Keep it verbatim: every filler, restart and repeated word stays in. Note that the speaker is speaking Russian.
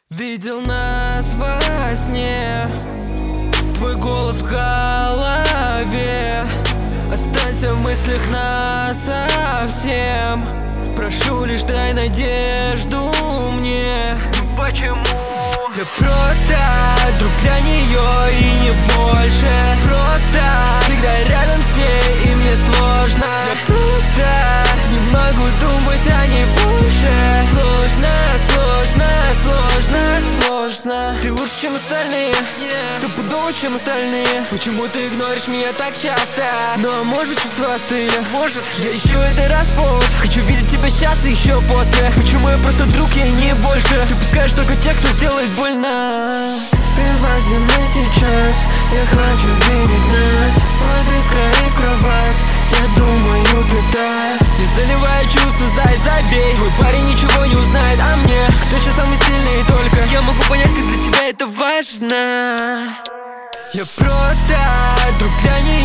Видел нас во сне, твой голос в голове. Останься в мыслях насовсем. Прошу, лишь дай надежду мне. Ну почему? Я просто друг для нее и не больше. Просто всегда рядом с ней и мне сложно. Я просто не могу думать о ней больше. Сложно, сложно, сложно, сложно. Ты лучше, чем остальные, yeah. Стопудово, чем остальные. Почему ты игноришь меня так часто? Ну а может чувства остыли? Может, я ищу это раз повод. Хочу видеть тебя сейчас и еще после. Почему я просто друг, я не больше? Ты пускаешь только тех, кто сделает больно. Прибавь, где мы сейчас. Я хочу видеть нас. Воды скорее в кровать. Я думаю, беда. Не заливай чувства, зай, забей. Твой парень ничего не узнает о мне. Кто сейчас самый сильный, только я могу понять, как для тебя это важно. Я просто друг для нее